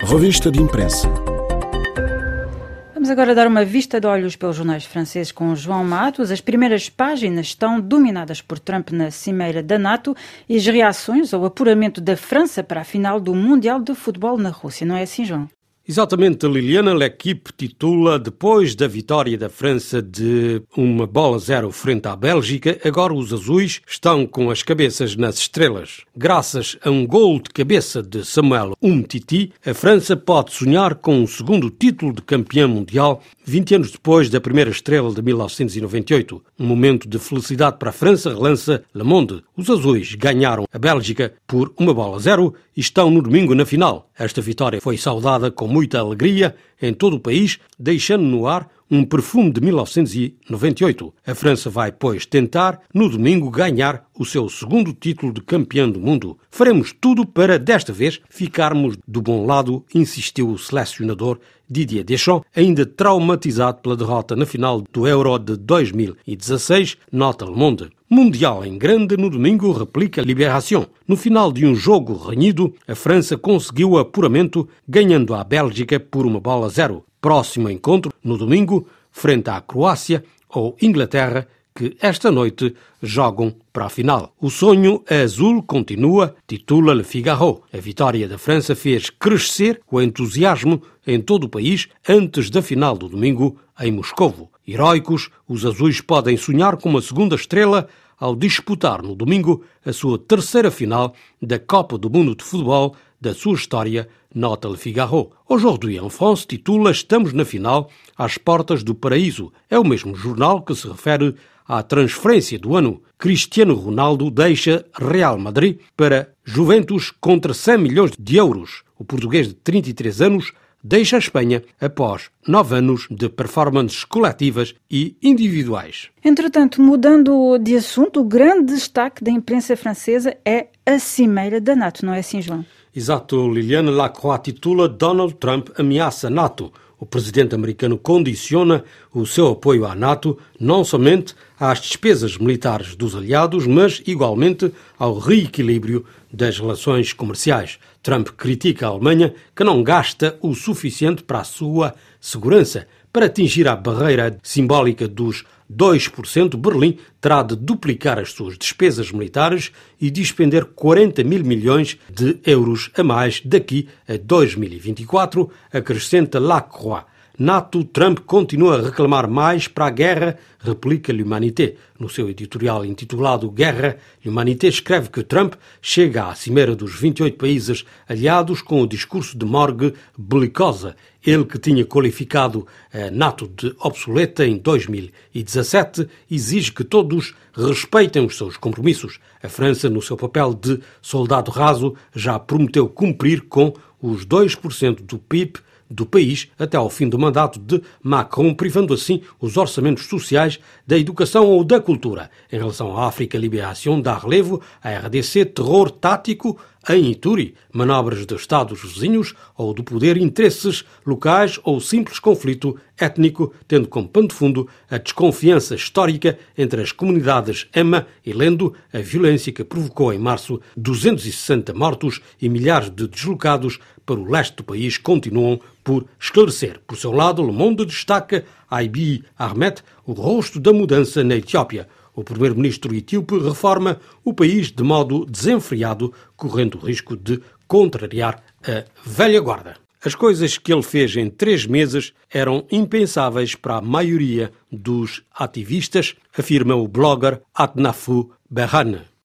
Revista de imprensa. Vamos agora dar uma vista de olhos pelos jornais franceses com João Matos. As primeiras páginas estão dominadas por Trump na cimeira da NATO e as reações ao apuramento da França para a final do Mundial de Futebol na Rússia. Não é assim, João? Exatamente, Liliana. L'Équipe titula: depois da vitória da França de 1-0 frente à Bélgica, agora os azuis estão com as cabeças nas estrelas. Graças a um gol de cabeça de Samuel Umtiti, a França pode sonhar com um segundo título de campeã mundial 20 anos depois da primeira estrela de 1998. Um momento de felicidade para a França, relança Le Monde. Os azuis ganharam a Bélgica por 1-0 e estão no domingo na final. Esta vitória foi saudada com muita alegria em todo o país, deixando no ar um perfume de 1998. A França vai, pois, tentar, no domingo, ganhar o seu segundo título de campeão do mundo. Faremos tudo para, desta vez, ficarmos do bom lado, insistiu o selecionador Didier Deschamps, ainda traumatizado pela derrota na final do Euro de 2016, nota Le Monde. Mundial em grande no domingo, replica Libération. No final de um jogo renhido, a França conseguiu o apuramento, ganhando a Bélgica por 1-0. Próximo encontro, no domingo, frente à Croácia ou Inglaterra, que esta noite jogam para a final. O sonho azul continua, titula Le Figaro. A vitória da França fez crescer o entusiasmo em todo o país antes da final do domingo em Moscovo. Heróicos, os azuis podem sonhar com uma segunda estrela ao disputar no domingo a sua terceira final da Copa do Mundo de Futebol da sua história, nota Le Figaro. Aujourd'hui en France titula: estamos na final, às portas do paraíso. É o mesmo jornal que se refere à transferência do ano. Cristiano Ronaldo deixa Real Madrid para Juventus contra 100 milhões de euros. O português de 33 anos deixa a Espanha após 9 anos de performances coletivas e individuais. Entretanto, mudando de assunto, o grande destaque da imprensa francesa é a cimeira da NATO, não é assim, João? Exato, Liliana. Lacroix titula: Donald Trump ameaça a NATO. O presidente americano condiciona o seu apoio à NATO não somente às despesas militares dos aliados, mas igualmente ao reequilíbrio das relações comerciais. Trump critica a Alemanha, que não gasta o suficiente para a sua segurança. Para atingir a barreira simbólica dos 2%, Berlim terá de duplicar as suas despesas militares e despender 40 mil milhões de euros a mais daqui a 2024, acrescenta Lacroix. NATO, Trump continua a reclamar mais para a guerra, replica L'Humanité. No seu editorial intitulado Guerra, L'Humanité escreve que Trump chega à cimeira dos 28 países aliados com o discurso de morgue belicosa. Ele, que tinha qualificado a NATO de obsoleta em 2017, exige que todos respeitem os seus compromissos. A França, no seu papel de soldado raso, já prometeu cumprir com os 2% do PIB do país até ao fim do mandato de Macron, privando assim os orçamentos sociais da educação ou da cultura. Em relação à África, Libération dá relevo à RDC, terror tático em Ituri, manobras de Estados vizinhos ou do poder, interesses locais ou simples conflito étnico, tendo como pano de fundo a desconfiança histórica entre as comunidades Ema e Lendo, a violência que provocou em março 260 mortos e milhares de deslocados para o leste do país continuam por esclarecer. Por seu lado, Le Monde destaca Abiy Ahmed, o rosto da mudança na Etiópia. O primeiro-ministro etíope reforma o país de modo desenfreado, correndo o risco de contrariar a velha guarda. As coisas que ele fez em 3 meses eram impensáveis para a maioria dos ativistas, afirma o blogger Atnafu Berhane.